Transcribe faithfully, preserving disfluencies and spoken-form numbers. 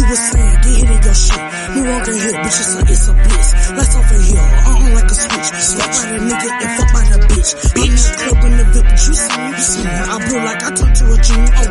was saying, get hit in your shit. Me won't get hit, bitch, it's a, it's a bliss. Lights off in here, uh-uh like a switch. Fuck by the nigga and fuck by the bitch. Bitch, club in the VIP, but you see me. I blew like I turned to a genie. Oh,